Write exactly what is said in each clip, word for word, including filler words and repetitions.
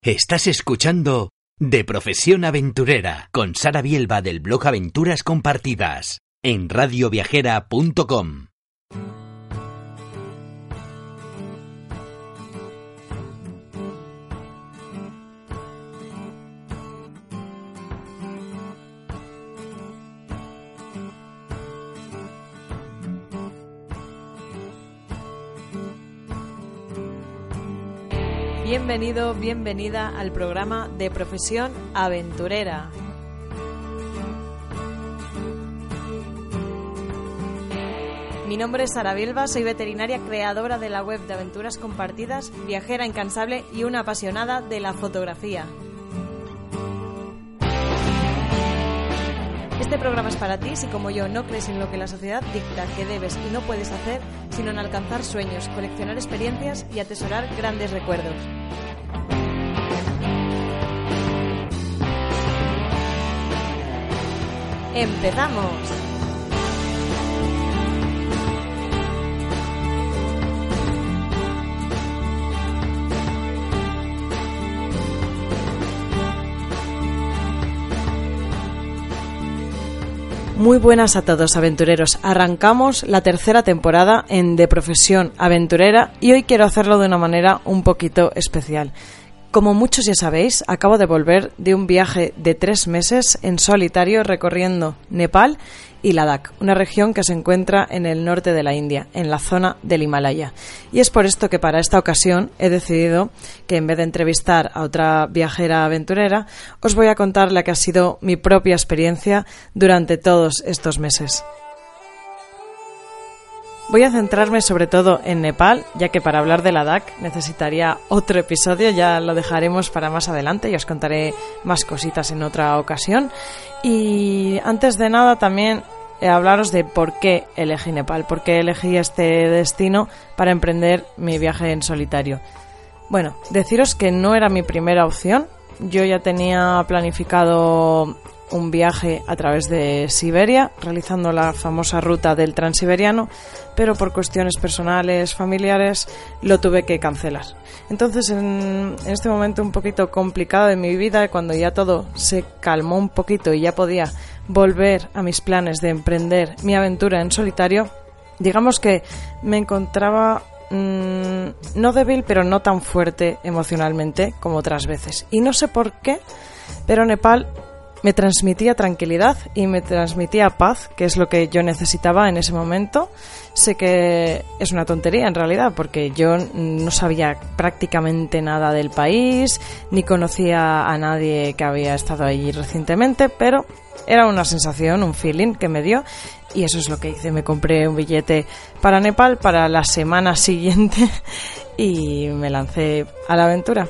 Estás escuchando De Profesión Aventurera con Sara Bielba del blog Aventuras Compartidas en radio viajera punto com. Bienvenido, bienvenida al programa de Profesión Aventurera. Mi nombre es Sara Bielba, soy veterinaria, creadora de la web de Aventuras Compartidas, viajera incansable y una apasionada de la fotografía. Este programa es para ti si, como yo, no crees en lo que la sociedad dicta que debes y no puedes hacer, sino en alcanzar sueños, coleccionar experiencias y atesorar grandes recuerdos. ¡Empezamos! Muy buenas a todos, aventureros. Arrancamos la tercera temporada en De Profesión Aventurera y hoy quiero hacerlo de una manera un poquito especial. Como muchos ya sabéis, acabo de volver de un viaje de tres meses en solitario recorriendo Nepal y Ladakh, una región que se encuentra en el norte de la India, en la zona del Himalaya. Y es por esto que para esta ocasión he decidido que en vez de entrevistar a otra viajera aventurera, os voy a contar la que ha sido mi propia experiencia durante todos estos meses. Voy a centrarme sobre todo en Nepal, ya que para hablar de Ladakh necesitaría otro episodio, ya lo dejaremos para más adelante y os contaré más cositas en otra ocasión. Y antes de nada también eh, hablaros de por qué elegí Nepal, por qué elegí este destino para emprender mi viaje en solitario. Bueno, deciros que no era mi primera opción, yo ya tenía planificado un viaje a través de Siberia, realizando la famosa ruta del Transiberiano, pero por cuestiones personales, familiares, lo tuve que cancelar. Entonces, en, en este momento un poquito complicado de mi vida, cuando ya todo se calmó un poquito y ya podía volver a mis planes de emprender mi aventura en solitario, digamos que me encontraba mmm, no débil, pero no tan fuerte emocionalmente como otras veces. Y no sé por qué, pero Nepal me transmitía tranquilidad y me transmitía paz, que es lo que yo necesitaba en ese momento. Sé que es una tontería en realidad, porque yo no sabía prácticamente nada del país, ni conocía a nadie que había estado allí recientemente, pero era una sensación, un feeling que me dio, y eso es lo que hice. Me compré un billete para Nepal para la semana siguiente y me lancé a la aventura.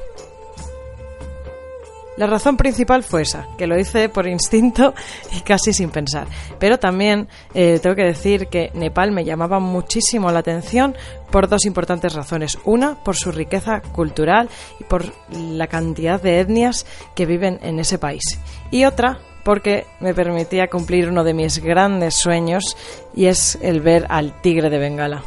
La razón principal fue esa, que lo hice por instinto y casi sin pensar. Pero también eh, tengo que decir que Nepal me llamaba muchísimo la atención por dos importantes razones. Una, por su riqueza cultural y por la cantidad de etnias que viven en ese país. Y otra, porque me permitía cumplir uno de mis grandes sueños, y es el ver al tigre de Bengala.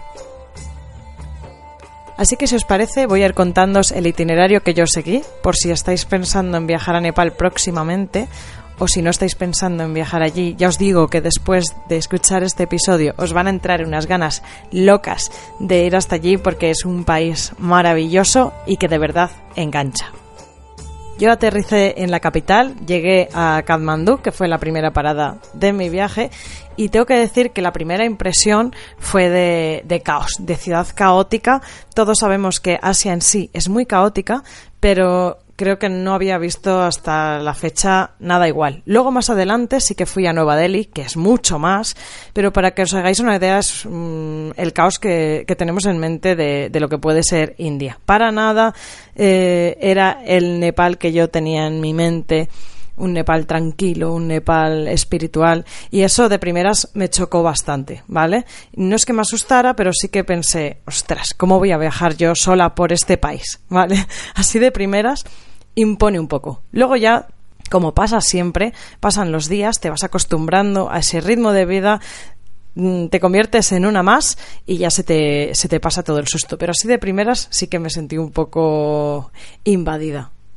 Así que, si os parece, voy a ir contándoos el itinerario que yo seguí, por si estáis pensando en viajar a Nepal próximamente, o si no estáis pensando en viajar allí. Ya os digo que después de escuchar este episodio os van a entrar unas ganas locas de ir hasta allí, porque es un país maravilloso y que de verdad engancha. Yo aterricé en la capital, llegué a Katmandú, que fue la primera parada de mi viaje, y tengo que decir que la primera impresión fue de, de caos, de ciudad caótica. Todos sabemos que Asia en sí es muy caótica, pero creo que no había visto hasta la fecha nada igual. Luego, más adelante, sí que fui a Nueva Delhi, que es mucho más, pero para que os hagáis una idea es mmm, el caos que, que tenemos en mente de, de lo que puede ser India. Para nada eh, era el Nepal que yo tenía en mi mente, un Nepal tranquilo, un Nepal espiritual, y eso de primeras me chocó bastante, ¿vale? No es que me asustara, pero sí que pensé, ostras, ¿cómo voy a viajar yo sola por este país? ¿Vale? Así de primeras impone un poco. Luego ya, como pasa siempre, pasan los días, te vas acostumbrando a ese ritmo de vida, te conviertes en una más y ya se te, se te pasa todo el susto. Pero así de primeras sí que me sentí un poco invadida.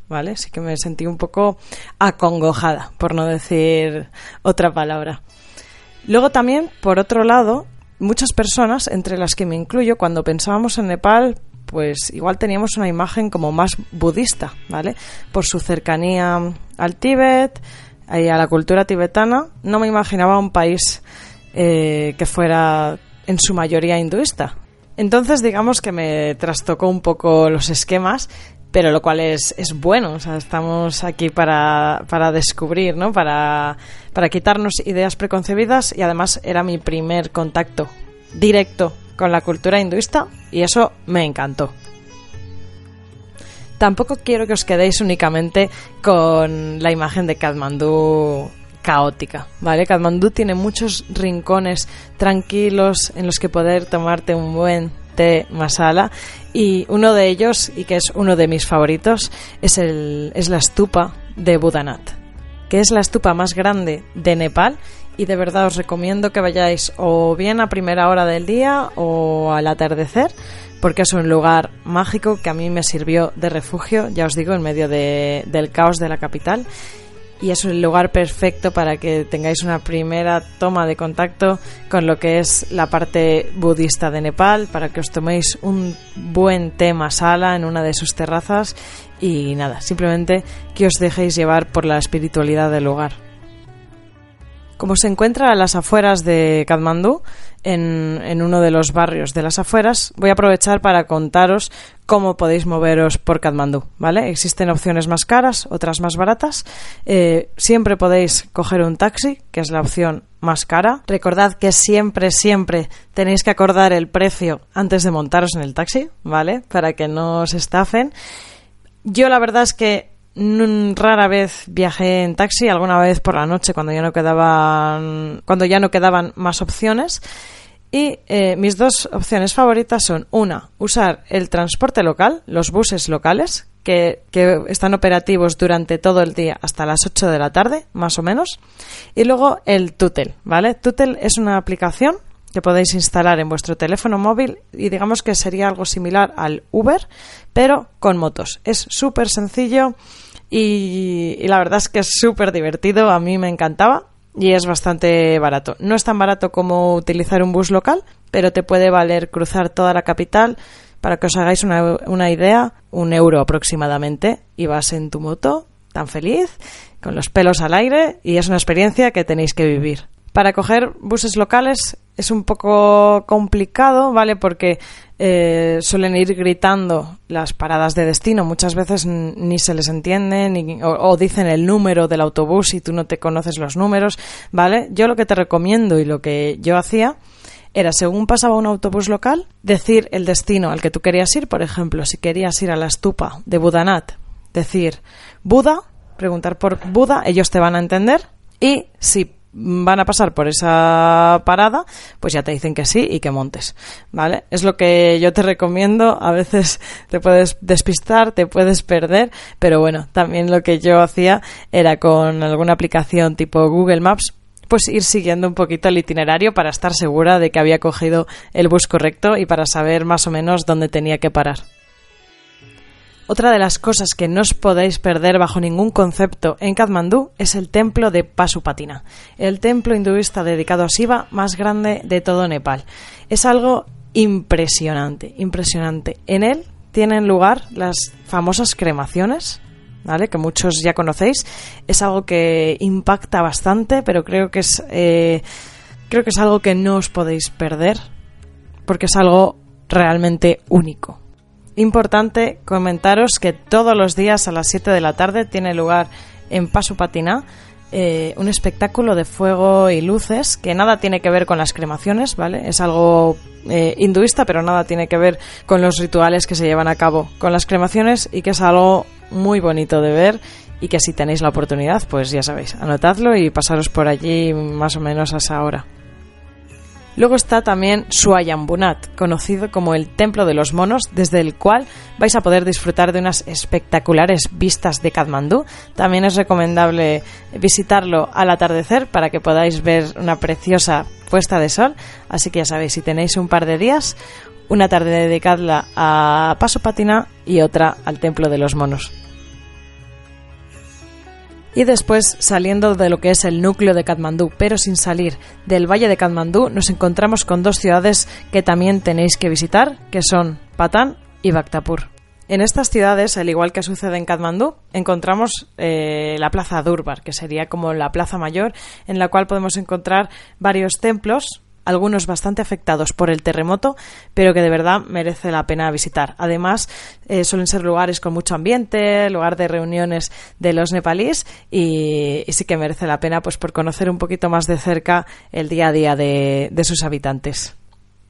¿vale? Sí que me sentí un poco acongojada, por no decir otra palabra. Luego también, por otro lado, muchas personas, entre las que me incluyo, cuando pensábamos en Nepal, pues igual teníamos una imagen como más budista, ¿vale? Por su cercanía al Tíbet y a la cultura tibetana, no me imaginaba un país eh, que fuera en su mayoría hinduista. Entonces, digamos que me trastocó un poco los esquemas, pero lo cual es, es bueno. O sea, estamos aquí para, para descubrir, ¿no? Para, para quitarnos ideas preconcebidas, y además era mi primer contacto directo con la cultura hinduista y eso me encantó. Tampoco quiero que os quedéis únicamente con la imagen de Katmandú caótica, ¿vale? Katmandú tiene muchos rincones tranquilos en los que poder tomarte un buen té masala, y uno de ellos, y que es uno de mis favoritos, es, el, es la stupa de Buddhanath, que es la stupa más grande de Nepal. Y de verdad os recomiendo que vayáis o bien a primera hora del día o al atardecer, porque es un lugar mágico que a mí me sirvió de refugio, ya os digo, en medio de, del caos de la capital. Y es un lugar perfecto para que tengáis una primera toma de contacto con lo que es la parte budista de Nepal, para que os toméis un buen té masala en una de sus terrazas y nada, simplemente que os dejéis llevar por la espiritualidad del lugar. Como se encuentra a las afueras de Katmandú, en, en uno de los barrios de las afueras, voy a aprovechar para contaros cómo podéis moveros por Katmandú, ¿vale? Existen opciones más caras, otras más baratas. Eh, siempre podéis coger un taxi, que es la opción más cara. Recordad que siempre, siempre tenéis que acordar el precio antes de montaros en el taxi, ¿vale? Para que no os estafen. Yo la verdad es que rara vez viajé en taxi, alguna vez por la noche cuando ya no quedaban cuando ya no quedaban más opciones, y eh, mis dos opciones favoritas son: una, usar el transporte local, los buses locales que, que están operativos durante todo el día hasta las ocho de la tarde, más o menos, y luego el Tutel, ¿vale? Tutel es una aplicación que podéis instalar en vuestro teléfono móvil y digamos que sería algo similar al Uber, pero con motos. Es súper sencillo y, y la verdad es que es súper divertido, a mí me encantaba y es bastante barato. No es tan barato como utilizar un bus local, pero te puede valer cruzar toda la capital. Para que os hagáis una, una idea, un euro aproximadamente, y vas en tu moto tan feliz, con los pelos al aire, y es una experiencia que tenéis que vivir. Para coger buses locales es un poco complicado, ¿vale? Porque eh, suelen ir gritando las paradas de destino. Muchas veces n- ni se les entiende, ni, o, o dicen el número del autobús y tú no te conoces los números, ¿vale? Yo lo que te recomiendo y lo que yo hacía era, según pasaba un autobús local, decir el destino al que tú querías ir. Por ejemplo, si querías ir a la stupa de Buddhanath, decir Buda, preguntar por Buda, ellos te van a entender, y si van a pasar por esa parada, pues ya te dicen que sí y que montes, ¿vale? Es lo que yo te recomiendo. A veces te puedes despistar, te puedes perder, pero bueno, también lo que yo hacía era con alguna aplicación tipo Google Maps, pues ir siguiendo un poquito el itinerario para estar segura de que había cogido el bus correcto y para saber más o menos dónde tenía que parar. Otra de las cosas que no os podéis perder bajo ningún concepto en Katmandú es el templo de Pasupatina, el templo hinduista dedicado a Shiva más grande de todo Nepal. Es algo impresionante, impresionante. En él tienen lugar las famosas cremaciones, ¿vale? Que muchos ya conocéis. Es algo que impacta bastante, pero creo que es eh, creo que es algo que no os podéis perder, porque es algo realmente único. Importante comentaros que todos los días a las siete de la tarde tiene lugar en Pasupatina eh, un espectáculo de fuego y luces que nada tiene que ver con las cremaciones, ¿vale? Es algo eh, hinduista, pero nada tiene que ver con los rituales que se llevan a cabo con las cremaciones, y que es algo muy bonito de ver, y que si tenéis la oportunidad, pues ya sabéis, anotadlo y pasaros por allí más o menos a esa hora. Luego está también Swayambhunath, conocido como el Templo de los Monos, desde el cual vais a poder disfrutar de unas espectaculares vistas de Katmandú. También es recomendable visitarlo al atardecer para que podáis ver una preciosa puesta de sol. Así que ya sabéis, si tenéis un par de días, una tarde dedicadla a Pasupatina y otra al Templo de los Monos. Y después, saliendo de lo que es el núcleo de Katmandú, pero sin salir del valle de Katmandú, nos encontramos con dos ciudades que también tenéis que visitar, que son Patán y Bhaktapur. En estas ciudades, al igual que sucede en Katmandú, encontramos eh, la plaza Durbar, que sería como la plaza mayor, en la cual podemos encontrar varios templos, algunos bastante afectados por el terremoto, pero que de verdad merece la pena visitar. Además, eh, suelen ser lugares con mucho ambiente, lugar de reuniones de los nepalíes y, y sí que merece la pena pues por conocer un poquito más de cerca el día a día de, de sus habitantes.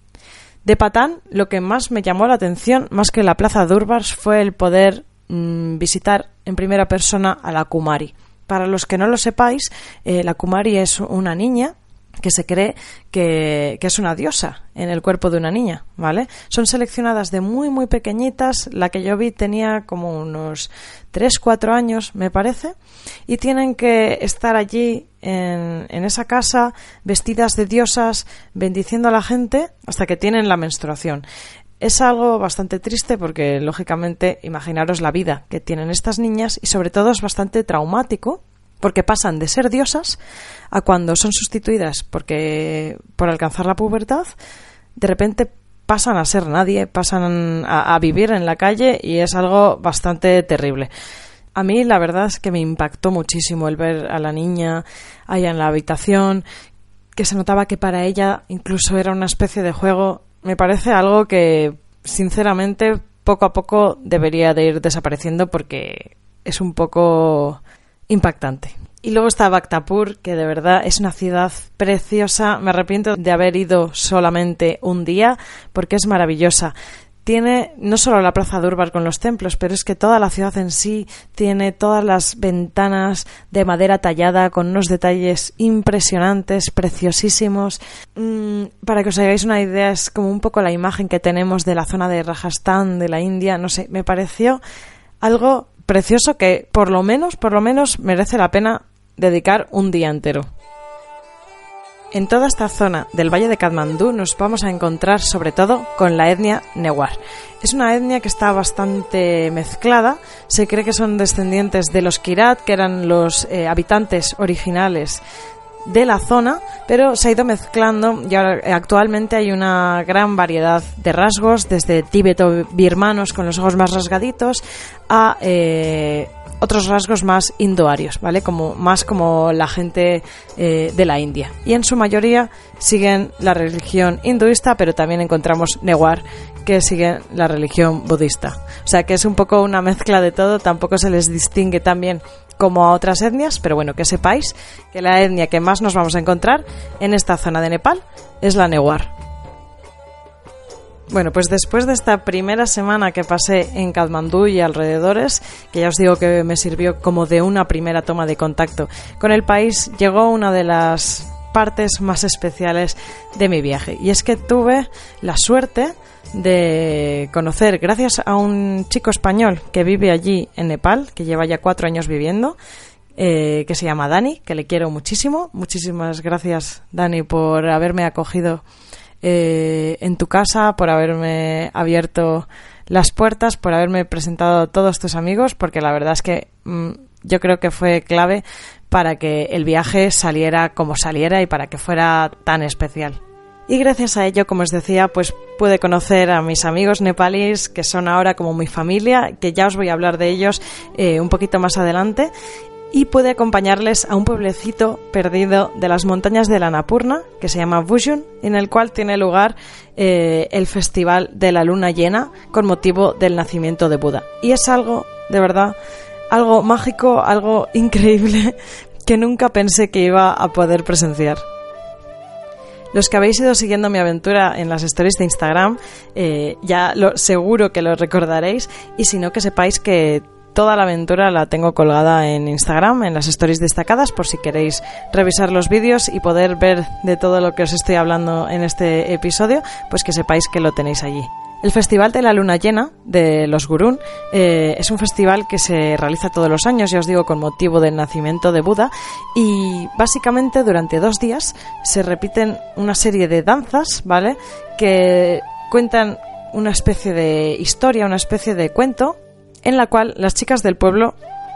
De Patán, lo que más me llamó la atención, más que la plaza Durbar, fue el poder mmm, visitar en primera persona a la Kumari. Para los que no lo sepáis, eh, la Kumari es una niña que se cree que, que es una diosa en el cuerpo de una niña, ¿vale? Son seleccionadas de muy, muy pequeñitas. La que yo vi tenía como unos tres, cuatro años, me parece, y tienen que estar allí en, en esa casa vestidas de diosas, bendiciendo a la gente hasta que tienen la menstruación. Es algo bastante triste porque, lógicamente, imaginaros la vida que tienen estas niñas y, sobre todo, es bastante traumático porque pasan de ser diosas a cuando son sustituidas porque por alcanzar la pubertad, de repente pasan a ser nadie, pasan a, a vivir en la calle y es algo bastante terrible. A mí la verdad es que me impactó muchísimo el ver a la niña allá en la habitación, que se notaba que para ella incluso era una especie de juego. Me parece algo que, sinceramente, poco a poco debería de ir desapareciendo porque es un poco impactante. Y luego está Bhaktapur, que de verdad es una ciudad preciosa. Me arrepiento de haber ido solamente un día porque es maravillosa. Tiene no solo la plaza Durbar con los templos, pero es que toda la ciudad en sí tiene todas las ventanas de madera tallada con unos detalles impresionantes, preciosísimos. Mm, para que os hagáis una idea, es como un poco la imagen que tenemos de la zona de Rajasthan, de la India. No sé, me pareció algo precioso que por lo menos, por lo menos merece la pena dedicar un día entero. En toda esta zona del Valle de Katmandú nos vamos a encontrar sobre todo con la etnia Newar. Es una etnia que está bastante mezclada. Se cree que son descendientes de los Kirat, que eran los eh, habitantes originales de la zona, pero se ha ido mezclando y ahora actualmente hay una gran variedad de rasgos, desde tíbeto-birmanos con los ojos más rasgaditos a eh, otros rasgos más indoarios, ¿vale? Como, más como la gente eh, de la India. Y en su mayoría siguen la religión hinduista, pero también encontramos Newar, que siguen la religión budista. O sea que es un poco una mezcla de todo, tampoco se les distingue tan bien como a otras etnias, pero bueno, que sepáis que la etnia que más nos vamos a encontrar en esta zona de Nepal es la Newar. Bueno, pues después de esta primera semana que pasé en Katmandú y alrededores, que ya os digo que me sirvió como de una primera toma de contacto con el país, llegó una de las partes más especiales de mi viaje. Y es que tuve la suerte de conocer, gracias a un chico español que vive allí en Nepal, que lleva ya cuatro años viviendo, eh, que se llama Dani, que le quiero muchísimo. Muchísimas gracias, Dani, por haberme acogido eh, en tu casa, por haberme abierto las puertas, por haberme presentado a todos tus amigos, porque la verdad es que mmm, yo creo que fue clave para que el viaje saliera como saliera y para que fuera tan especial. Y gracias a ello, como os decía, pues pude conocer a mis amigos nepalíes, que son ahora como mi familia, que ya os voy a hablar de ellos eh, un poquito más adelante, y pude acompañarles a un pueblecito perdido de las montañas de la Annapurna, que se llama Bhujun, en el cual tiene lugar eh, el Festival de la Luna Llena con motivo del nacimiento de Buda. Y es algo, de verdad, algo mágico, algo increíble, que nunca pensé que iba a poder presenciar. Los que habéis ido siguiendo mi aventura en las stories de Instagram, eh, ya lo, seguro que lo recordaréis, y si no, que sepáis que toda la aventura la tengo colgada en Instagram, en las stories destacadas, por si queréis revisar los vídeos y poder ver de todo lo que os estoy hablando en este episodio, pues que sepáis que lo tenéis allí. El Festival de la Luna Llena de los Gurún eh, es un festival que se realiza todos los años, ya os digo, con motivo del nacimiento de Buda, y básicamente durante dos días se repiten una serie de danzas, ¿vale?, que cuentan una especie de historia, una especie de cuento, en la cual las chicas del pueblo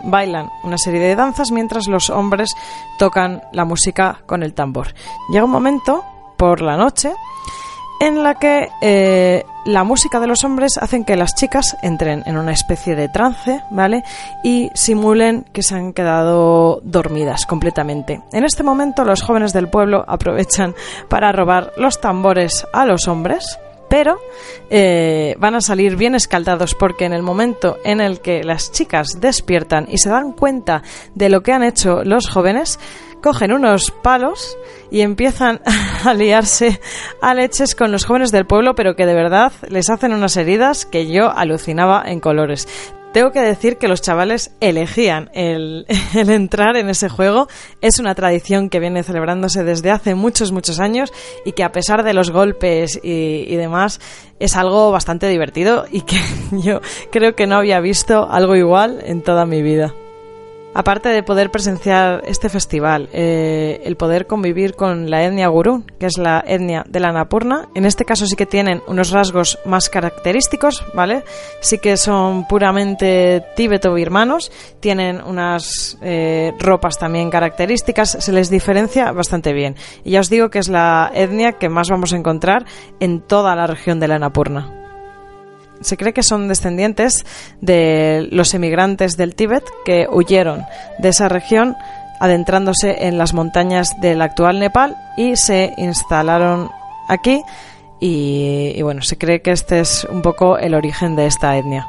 bailan una serie de danzas mientras los hombres tocan la música con el tambor. Llega un momento por la noche en la que eh, la música de los hombres hacen que las chicas entren en una especie de trance, ¿vale? Y simulen que se han quedado dormidas completamente. En este momento los jóvenes del pueblo aprovechan para robar los tambores a los hombres, pero eh, van a salir bien escaldados, porque en el momento en el que las chicas despiertan y se dan cuenta de lo que han hecho los jóvenes, cogen unos palos y empiezan a liarse a leches con los jóvenes del pueblo, pero que de verdad les hacen unas heridas que yo alucinaba en colores. Tengo que decir que los chavales elegían el, el entrar en ese juego. Es una tradición que viene celebrándose desde hace muchos, muchos años, y que a pesar de los golpes y, y demás, es algo bastante divertido y que yo creo que no había visto algo igual en toda mi vida. Aparte de poder presenciar este festival, eh, el poder convivir con la etnia gurún, que es la etnia de la Annapurna, en este caso sí que tienen unos rasgos más característicos, ¿vale? Sí que son puramente tíbeto-birmanos, tienen unas eh, ropas también características, se les diferencia bastante bien. Y ya os digo que es la etnia que más vamos a encontrar en toda la región de la Annapurna. Se cree que son descendientes de los emigrantes del Tíbet que huyeron de esa región adentrándose en las montañas del actual Nepal y se instalaron aquí y, y bueno, se cree que este es un poco el origen de esta etnia.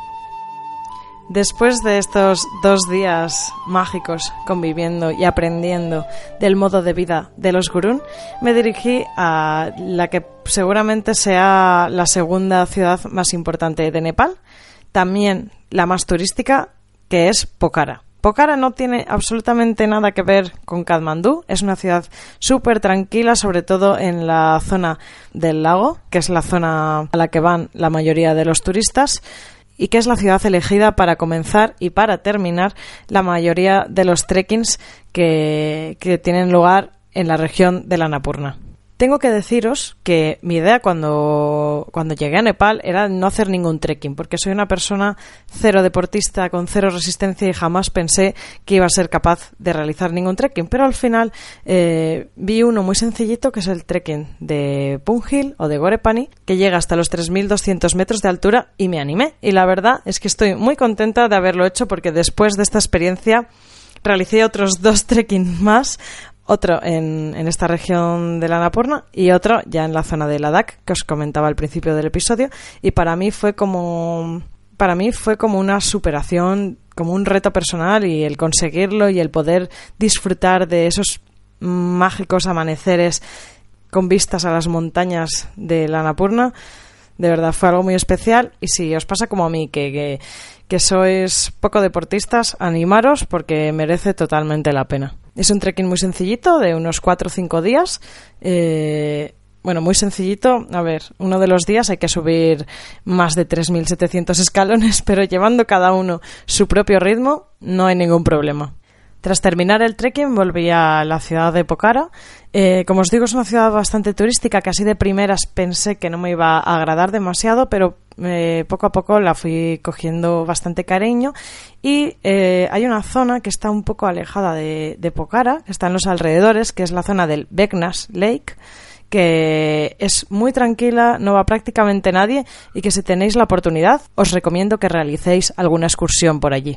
Después de estos dos días mágicos conviviendo y aprendiendo del modo de vida de los gurún, me dirigí a la que seguramente sea la segunda ciudad más importante de Nepal, también la más turística, que es Pokhara. Pokhara no tiene absolutamente nada que ver con Katmandú, es una ciudad súper tranquila, sobre todo en la zona del lago, que es la zona a la que van la mayoría de los turistas, y que es la ciudad elegida para comenzar y para terminar la mayoría de los trekkings que, que tienen lugar en la región de la Annapurna. Tengo que deciros que mi idea cuando, cuando llegué a Nepal era no hacer ningún trekking, porque soy una persona cero deportista, con cero resistencia, y jamás pensé que iba a ser capaz de realizar ningún trekking. Pero al final eh, vi uno muy sencillito, que es el trekking de Punjil o de Gorepani, que llega hasta los tres mil doscientos metros de altura, y me animé. Y la verdad es que estoy muy contenta de haberlo hecho, porque después de esta experiencia realicé otros dos trekking más, otro en, en esta región de la Annapurna y otro ya en la zona de Ladakh, que os comentaba al principio del episodio, y para mí fue como para mí fue como una superación, como un reto personal, y el conseguirlo y el poder disfrutar de esos mágicos amaneceres con vistas a las montañas de la Annapurna, de verdad fue algo muy especial. Y si os pasa como a mí, que, que, que sois poco deportistas, animaros, porque merece totalmente la pena. Es un trekking muy sencillito, de unos cuatro o cinco días. Eh, bueno, muy sencillito. A ver, uno de los días hay que subir más de tres mil setecientos escalones, pero llevando cada uno su propio ritmo, no hay ningún problema. Tras terminar el trekking volví a la ciudad de Pokhara. Eh, como os digo, es una ciudad bastante turística, que así de primeras pensé que no me iba a agradar demasiado, pero eh, poco a poco la fui cogiendo bastante cariño. Y eh, hay una zona que está un poco alejada de, de Pokhara, que está en los alrededores, que es la zona del Beknas Lake, que es muy tranquila, no va prácticamente nadie, y que si tenéis la oportunidad os recomiendo que realicéis alguna excursión por allí.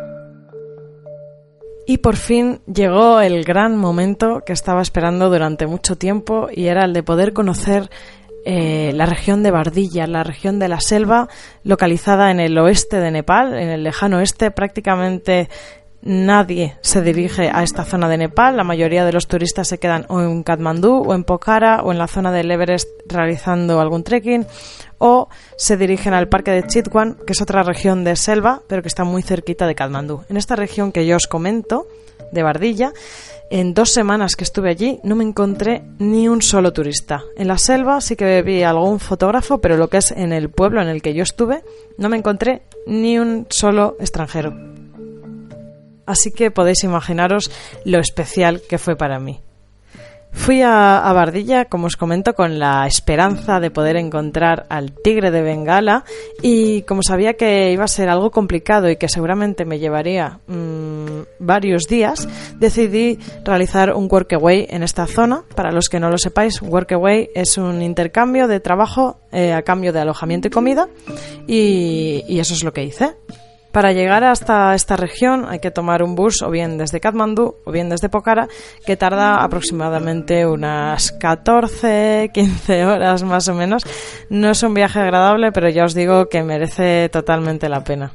Y por fin llegó el gran momento que estaba esperando durante mucho tiempo, y era el de poder conocer eh, la región de Bardilla, la región de la selva, localizada en el oeste de Nepal, en el lejano oeste. Prácticamente nadie se dirige a esta zona de Nepal, la mayoría de los turistas se quedan o en Katmandú o en Pokhara o en la zona del Everest realizando algún trekking, o se dirigen al parque de Chitwan, que es otra región de selva, pero que está muy cerquita de Katmandú. En esta región que yo os comento, de Bardilla, en dos semanas que estuve allí no me encontré ni un solo turista. En la selva sí que vi algún fotógrafo, pero lo que es en el pueblo en el que yo estuve, no me encontré ni un solo extranjero. Así que podéis imaginaros lo especial que fue para mí. Fui a, a Bardilla, como os comento, con la esperanza de poder encontrar al tigre de Bengala, y como sabía que iba a ser algo complicado y que seguramente me llevaría mmm, varios días, decidí realizar un workaway en esta zona. Para los que no lo sepáis, workaway es un intercambio de trabajo eh, a cambio de alojamiento y comida, y, y eso es lo que hice. Para llegar hasta esta región hay que tomar un bus o bien desde Katmandú o bien desde Pokhara, que tarda aproximadamente unas catorce, quince horas más o menos. No es un viaje agradable, pero ya os digo que merece totalmente la pena.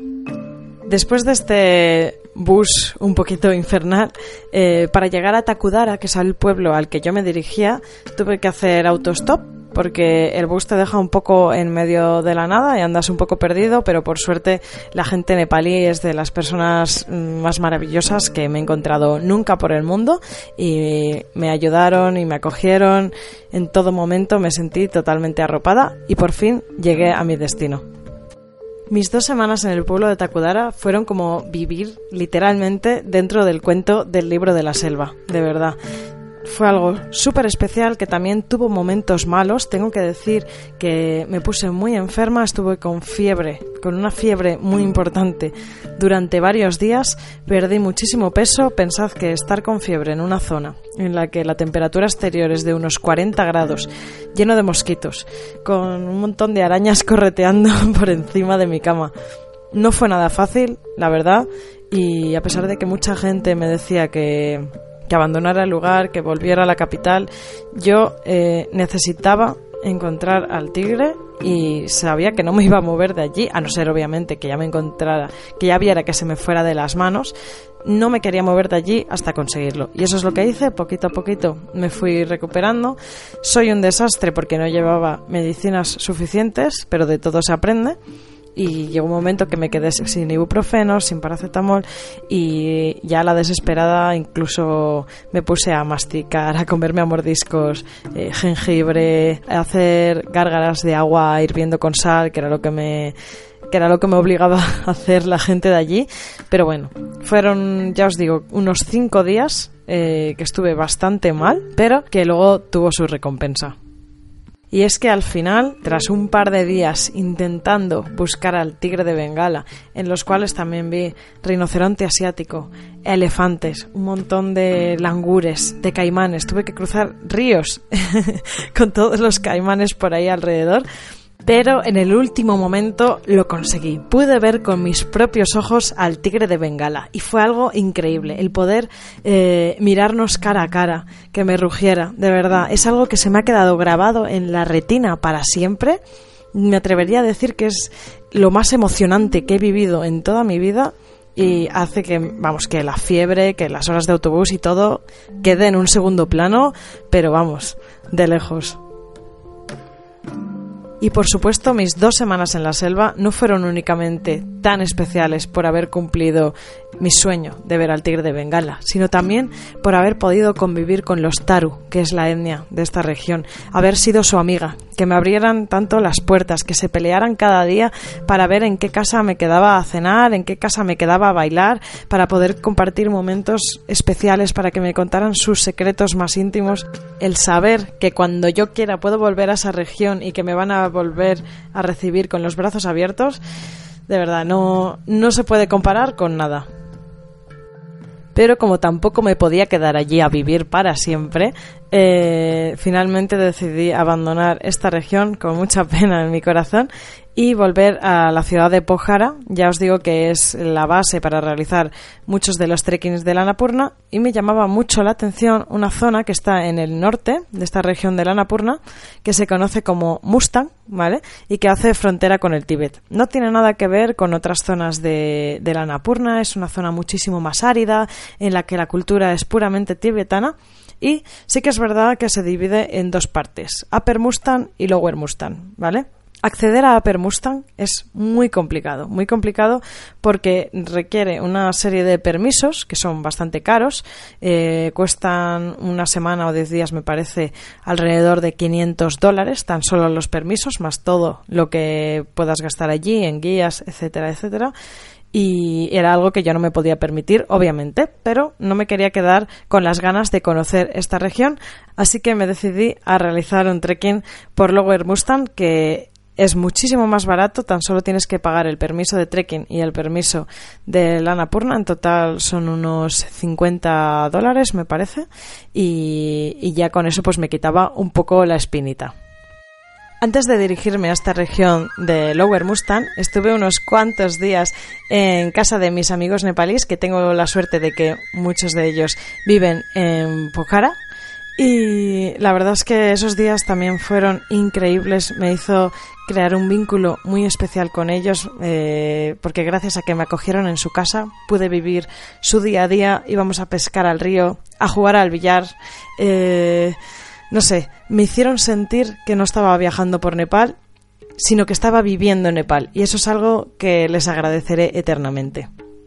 Después de este bus un poquito infernal, eh, para llegar a Takudara, que es el pueblo al que yo me dirigía, tuve que hacer autostop, porque el bus te deja un poco en medio de la nada y andas un poco perdido, pero por suerte la gente nepalí es de las personas más maravillosas que me he encontrado nunca por el mundo, y me ayudaron y me acogieron en todo momento. Me sentí totalmente arropada y por fin llegué a mi destino. Mis dos semanas en el pueblo de Takudara fueron como vivir literalmente dentro del cuento del libro de la selva, de verdad. Fue algo súper especial, que también tuvo momentos malos. Tengo que decir que me puse muy enferma, estuve con fiebre, con una fiebre muy importante durante varios días, perdí muchísimo peso. Pensad que estar con fiebre en una zona en la que la temperatura exterior es de unos cuarenta grados, lleno de mosquitos, con un montón de arañas correteando por encima de mi cama. No fue nada fácil, la verdad, y a pesar de que mucha gente me decía que... que abandonara el lugar, que volviera a la capital, yo eh, necesitaba encontrar al tigre y sabía que no me iba a mover de allí, a no ser obviamente que ya me encontrara, que ya viera que se me fuera de las manos. No me quería mover de allí hasta conseguirlo, y eso es lo que hice. Poquito a poquito me fui recuperando. Soy un desastre porque no llevaba medicinas suficientes, pero de todo se aprende. Y llegó un momento que me quedé sin ibuprofeno, sin paracetamol, y ya la desesperada incluso me puse a masticar, a comerme a mordiscos eh, jengibre, a hacer gárgaras de agua hirviendo con sal, que era lo que me que era lo que me obligaba a hacer la gente de allí. Pero bueno, fueron, ya os digo, unos cinco días eh, que estuve bastante mal, pero que luego tuvo su recompensa. Y es que al final, tras un par de días intentando buscar al tigre de Bengala, en los cuales también vi rinoceronte asiático, elefantes, un montón de langures, de caimanes, tuve que cruzar ríos con todos los caimanes por ahí alrededor, pero en el último momento lo conseguí. Pude ver con mis propios ojos al tigre de Bengala y fue algo increíble el poder eh, mirarnos cara a cara, que me rugiera, de verdad. Es algo que se me ha quedado grabado en la retina para siempre. Me atrevería a decir que es lo más emocionante que he vivido en toda mi vida, y hace que, vamos, que la fiebre, que las horas de autobús y todo quede en un segundo plano, pero vamos, de lejos. Y por supuesto, mis dos semanas en la selva no fueron únicamente tan especiales por haber cumplido mi sueño de ver al tigre de Bengala, sino también por haber podido convivir con los Taru, que es la etnia de esta región, haber sido su amiga, que me abrieran tanto las puertas, que se pelearan cada día para ver en qué casa me quedaba a cenar, en qué casa me quedaba a bailar, para poder compartir momentos especiales, para que me contaran sus secretos más íntimos. El saber que cuando yo quiera puedo volver a esa región y que me van a volver a recibir con los brazos abiertos, de verdad, no, no se puede comparar con nada. Pero como tampoco me podía quedar allí a vivir para siempre, eh, finalmente decidí abandonar esta región con mucha pena en mi corazón y volver a la ciudad de Pokhara. Ya os digo que es la base para realizar muchos de los trekkings del Annapurna, y me llamaba mucho la atención una zona que está en el norte de esta región del Annapurna, que se conoce como Mustang, ¿vale? Y que hace frontera con el Tíbet. No tiene nada que ver con otras zonas de, del Annapurna, es una zona muchísimo más árida, en la que la cultura es puramente tibetana. Y sí que es verdad que se divide en dos partes, Upper Mustang y Lower Mustang, ¿vale? Acceder a Upper Mustang es muy complicado, muy complicado porque requiere una serie de permisos que son bastante caros, eh, cuestan una semana o diez días, me parece, alrededor de quinientos dólares, tan solo los permisos, más todo lo que puedas gastar allí en guías, etcétera, etcétera. y era algo que yo no me podía permitir, obviamente, pero no me quería quedar con las ganas de conocer esta región, así que me decidí a realizar un trekking por Lower Mustang, que es muchísimo más barato, tan solo tienes que pagar el permiso de trekking y el permiso del Annapurna, en total son unos cincuenta dólares me parece, y, y ya con eso pues me quitaba un poco la espinita. Antes de dirigirme a esta región de Lower Mustang, estuve unos cuantos días en casa de mis amigos nepalíes, que tengo la suerte de que muchos de ellos viven en Pokhara. Y la verdad es que esos días también fueron increíbles, me hizo crear un vínculo muy especial con ellos, eh, porque gracias a que me acogieron en su casa pude vivir su día a día, íbamos a pescar al río, a jugar al billar, eh, no sé, me hicieron sentir que no estaba viajando por Nepal, sino que estaba viviendo en Nepal, y eso es algo que les agradeceré eternamente.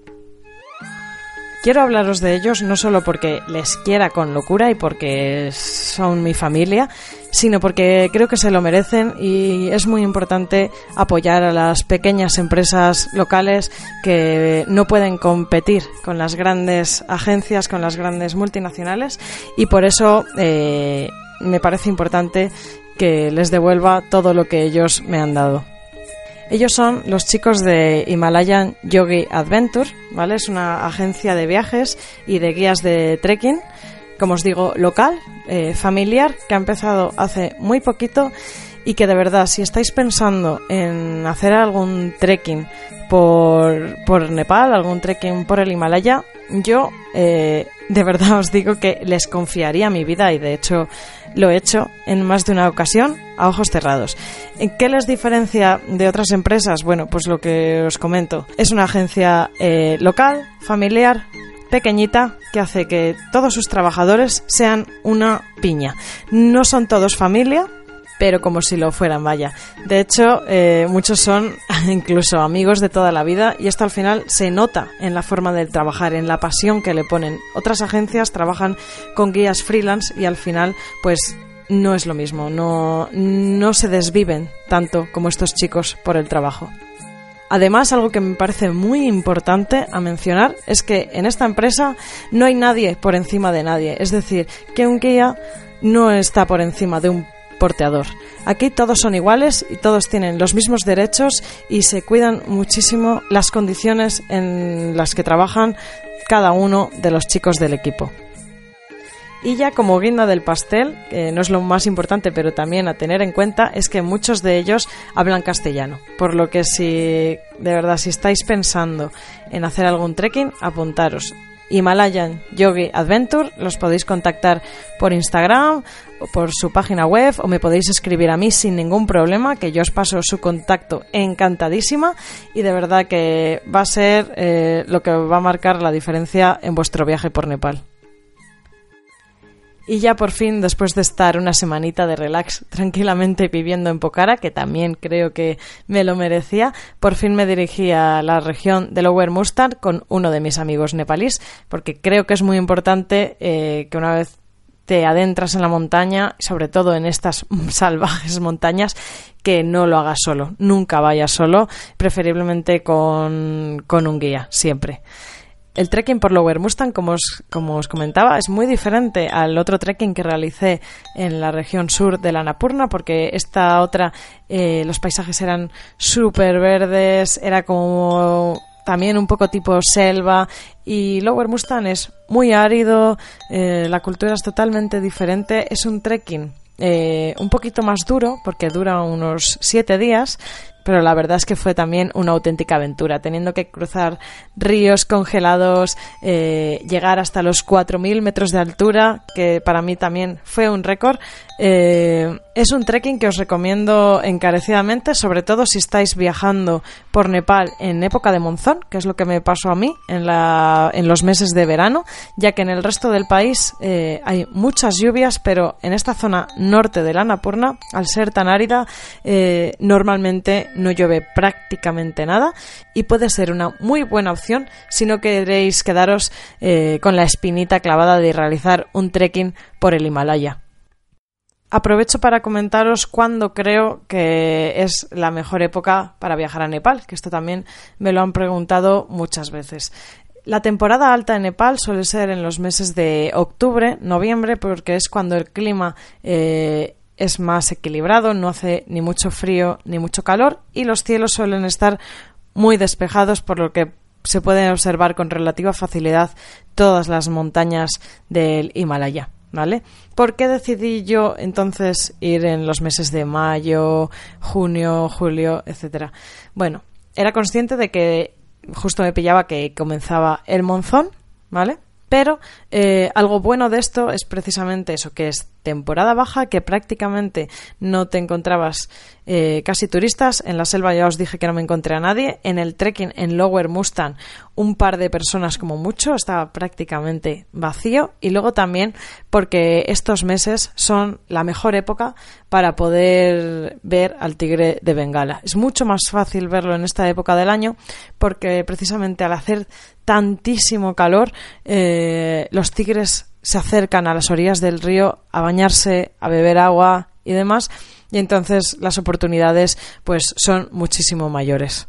Quiero hablaros de ellos no solo porque les quiera con locura y porque son mi familia, sino porque creo que se lo merecen, y es muy importante apoyar a las pequeñas empresas locales que no pueden competir con las grandes agencias, con las grandes multinacionales, y por eso eh, me parece importante que les devuelva todo lo que ellos me han dado. Ellos son los chicos de Himalayan Yogi Adventure, ¿vale? Es una agencia de viajes y de guías de trekking, como os digo, local, eh, familiar, que ha empezado hace muy poquito, y que de verdad, si estáis pensando en hacer algún trekking por, por Nepal, algún trekking por el Himalaya, yo eh, de verdad os digo que les confiaría mi vida, y de hecho lo he hecho en más de una ocasión a ojos cerrados. ¿En qué les diferencia de otras empresas? Bueno, pues lo que os comento. Es una agencia eh, local, familiar, pequeñita, que hace que todos sus trabajadores sean una piña. No son todos familia, pero como si lo fueran, vaya. De hecho, eh, muchos son incluso amigos de toda la vida, y esto al final se nota en la forma de trabajar, en la pasión que le ponen. Otras agencias trabajan con guías freelance y al final pues no es lo mismo, no, no se desviven tanto como estos chicos por el trabajo. Además, algo que me parece muy importante a mencionar es que en esta empresa no hay nadie por encima de nadie, es decir, que un guía no está por encima de un porteador. Aquí todos son iguales y todos tienen los mismos derechos, y se cuidan muchísimo las condiciones en las que trabajan cada uno de los chicos del equipo. Y ya como guinda del pastel, que no es lo más importante, pero también a tener en cuenta, es que muchos de ellos hablan castellano. Por lo que si de verdad si estáis pensando en hacer algún trekking, apuntaros. Himalayan Yogi Adventure, los podéis contactar por Instagram o por su página web, o me podéis escribir a mí sin ningún problema, que yo os paso su contacto encantadísima, y de verdad que va a ser eh, lo que va a marcar la diferencia en vuestro viaje por Nepal. Y ya por fin, después de estar una semanita de relax tranquilamente viviendo en Pokhara, que también creo que me lo merecía, por fin me dirigí a la región de Lower Mustang con uno de mis amigos nepalíes, porque creo que es muy importante eh, que una vez te adentras en la montaña, sobre todo en estas salvajes montañas, que no lo hagas solo, nunca vayas solo, preferiblemente con, con un guía, siempre. El trekking por Lower Mustang, como os, como os comentaba, es muy diferente al otro trekking que realicé en la región sur del Annapurna, porque esta otra, eh, los paisajes eran súper verdes, era como también un poco tipo selva, y Lower Mustang es muy árido, eh, la cultura es totalmente diferente. Es un trekking eh, un poquito más duro, porque dura unos siete días, pero la verdad es que fue también una auténtica aventura, teniendo que cruzar ríos congelados, eh, llegar hasta los cuatro mil metros de altura, que para mí también fue un récord. Eh, es un trekking que os recomiendo encarecidamente, sobre todo si estáis viajando por Nepal en época de monzón, que es lo que me pasó a mí en, la, en los meses de verano, ya que en el resto del país eh, hay muchas lluvias, pero en esta zona norte del Annapurna, al ser tan árida, eh, normalmente no llueve prácticamente nada, y puede ser una muy buena opción si no queréis quedaros eh, con la espinita clavada de realizar un trekking por el Himalaya. aprovecho para comentaros cuándo creo que es la mejor época para viajar a Nepal, que esto también me lo han preguntado muchas veces. La temporada alta en Nepal suele ser en los meses de octubre, noviembre, porque es cuando el clima eh, es más equilibrado, no hace ni mucho frío ni mucho calor y los cielos suelen estar muy despejados, por lo que se pueden observar con relativa facilidad todas las montañas del Himalaya, ¿vale? ¿Por qué decidí yo entonces ir en los meses de mayo, junio, julio, etcétera? Bueno, era consciente de que justo me pillaba que comenzaba el monzón, ¿vale? Pero eh, algo bueno de esto es precisamente eso, que es temporada baja, que prácticamente no te encontrabas eh, casi turistas. En la selva ya os dije que no me encontré a nadie. En el trekking en Lower Mustang un par de personas como mucho, estaba prácticamente vacío. Y luego también porque estos meses son la mejor época para poder ver al tigre de Bengala. Es mucho más fácil verlo en esta época del año porque precisamente al hacer tantísimo calor eh, los tigres se acercan a las orillas del río a bañarse, a beber agua y demás, y entonces las oportunidades pues son muchísimo mayores.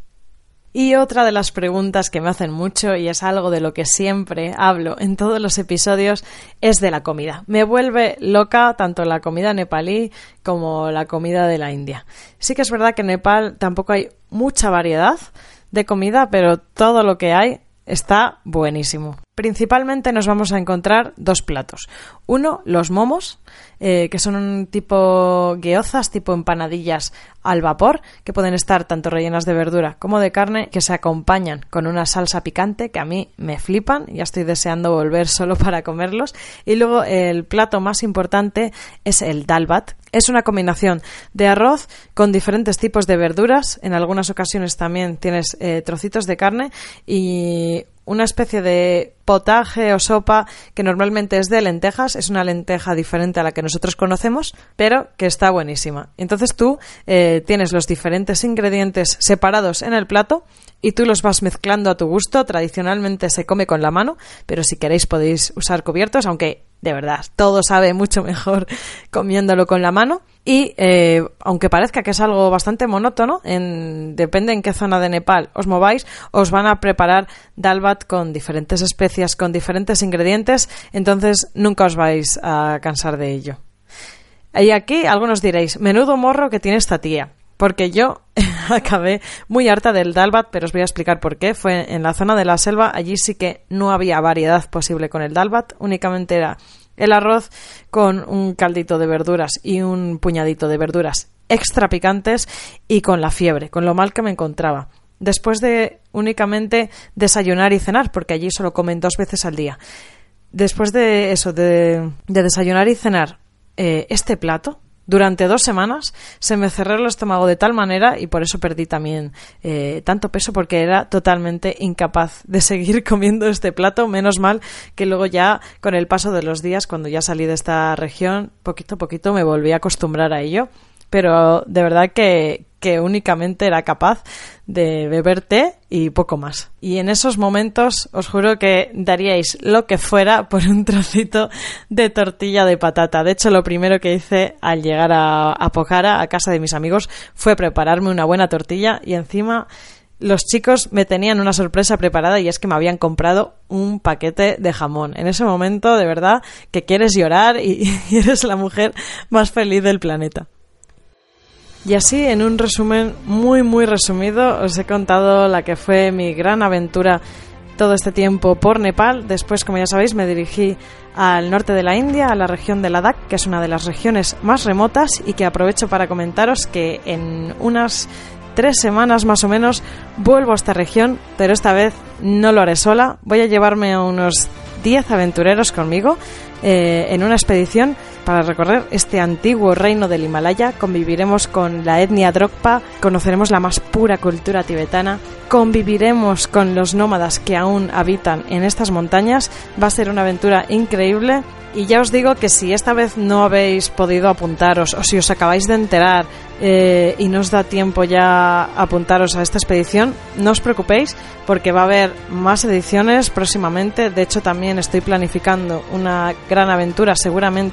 Y otra de las preguntas que me hacen mucho, y es algo de lo que siempre hablo en todos los episodios, es de la comida. Me vuelve loca tanto la comida nepalí como la comida de la India. Sí que es verdad que en Nepal tampoco hay mucha variedad de comida, pero todo lo que hay está buenísimo. Principalmente nos vamos a encontrar dos platos. Uno, los momos, eh, que son un tipo guiozas, tipo empanadillas al vapor, que pueden estar tanto rellenas de verdura como de carne, que se acompañan con una salsa picante que a mí me flipan, ya estoy deseando volver solo para comerlos. Y luego el plato más importante es el dal bhat. Es una combinación de arroz con diferentes tipos de verduras, en algunas ocasiones también tienes eh, trocitos de carne y una especie de potaje o sopa que normalmente es de lentejas, es una lenteja diferente a la que nosotros conocemos, pero que está buenísima. Entonces tú eh, tienes los diferentes ingredientes separados en el plato y tú los vas mezclando a tu gusto. Tradicionalmente se come con la mano, pero si queréis podéis usar cubiertos, aunque de verdad todo sabe mucho mejor comiéndolo con la mano. Y eh, aunque parezca que es algo bastante monótono, en, depende en qué zona de Nepal os mováis, os van a preparar dal bhat con diferentes especias, con diferentes ingredientes, entonces nunca os vais a cansar de ello. Y aquí algunos diréis, menudo morro que tiene esta tía, porque yo acabé muy harta del dal bhat, pero os voy a explicar por qué. Fue en la zona de la selva, allí sí que no había variedad posible con el dal bhat, únicamente era el arroz con un caldito de verduras y un puñadito de verduras extra picantes y con la fiebre, con lo mal que me encontraba. Después de únicamente desayunar y cenar, porque allí solo comen dos veces al día. Después de eso, de, de desayunar y cenar, eh, este plato, durante dos semanas se me cerró el estómago de tal manera, y por eso perdí también eh, tanto peso, porque era totalmente incapaz de seguir comiendo este plato. Menos mal que luego ya con el paso de los días, cuando ya salí de esta región, poquito a poquito me volví a acostumbrar a ello, pero de verdad que, que únicamente era capaz de beber té y poco más. Y en esos momentos os juro que daríais lo que fuera por un trocito de tortilla de patata. De hecho, lo primero que hice al llegar a, a Pokhara, a casa de mis amigos, fue prepararme una buena tortilla, y encima los chicos me tenían una sorpresa preparada, y es que me habían comprado un paquete de jamón. En ese momento, de verdad, que quieres llorar y, y eres la mujer más feliz del planeta. Y así, en un resumen muy muy resumido, os he contado la que fue mi gran aventura todo este tiempo por Nepal. Después, como ya sabéis, me dirigí al norte de la India, a la región de Ladakh, que es una de las regiones más remotas, y que aprovecho para comentaros que en unas tres semanas más o menos vuelvo a esta región, pero esta vez no lo haré sola. Voy a llevarme a unos diez aventureros conmigo eh, en una expedición para recorrer este antiguo reino del Himalaya. Conviviremos con la etnia Drokpa, conoceremos la más pura cultura tibetana, conviviremos con los nómadas que aún habitan en estas montañas. Va a ser una aventura increíble. Y ya os digo que si esta vez no habéis podido apuntaros, o si os acabáis de enterar eh, y no os da tiempo ya apuntaros a esta expedición, no os preocupéis, porque va a haber más ediciones próximamente. De hecho, también estoy planificando una gran aventura, seguramente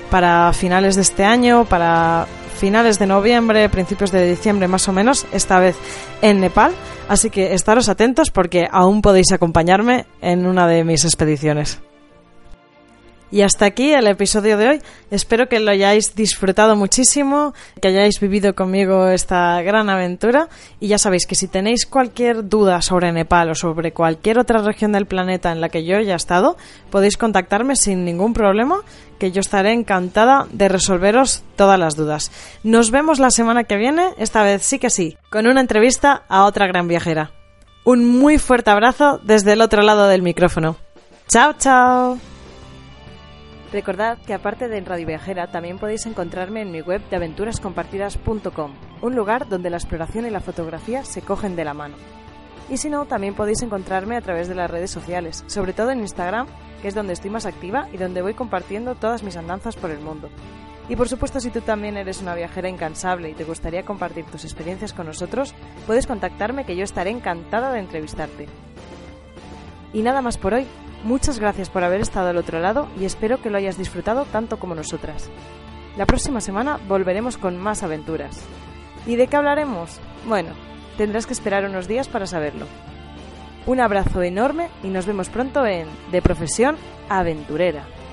para finales de este año, para finales de noviembre, principios de diciembre más o menos, esta vez en Nepal, así que estaros atentos porque aún podéis acompañarme en una de mis expediciones. Y hasta aquí el episodio de hoy. Espero que lo hayáis disfrutado muchísimo, que hayáis vivido conmigo esta gran aventura. Y ya sabéis que si tenéis cualquier duda sobre Nepal o sobre cualquier otra región del planeta en la que yo haya estado, podéis contactarme sin ningún problema, que yo estaré encantada de resolveros todas las dudas. Nos vemos la semana que viene, esta vez sí que sí, con una entrevista a otra gran viajera. Un muy fuerte abrazo desde el otro lado del micrófono. ¡Chao, chao! Recordad que aparte de en Radio Viajera también podéis encontrarme en mi web de aventuras compartidas punto com, un lugar donde la exploración y la fotografía se cogen de la mano. Y si no, también podéis encontrarme a través de las redes sociales, sobre todo en Instagram, que es donde estoy más activa y donde voy compartiendo todas mis andanzas por el mundo. Y por supuesto, si tú también eres una viajera incansable y te gustaría compartir tus experiencias con nosotros, puedes contactarme, que yo estaré encantada de entrevistarte. Y nada más por hoy. Muchas gracias por haber estado al otro lado y espero que lo hayas disfrutado tanto como nosotras. La próxima semana volveremos con más aventuras. ¿Y de qué hablaremos? Bueno, tendrás que esperar unos días para saberlo. Un abrazo enorme y nos vemos pronto en De Profesión Aventurera.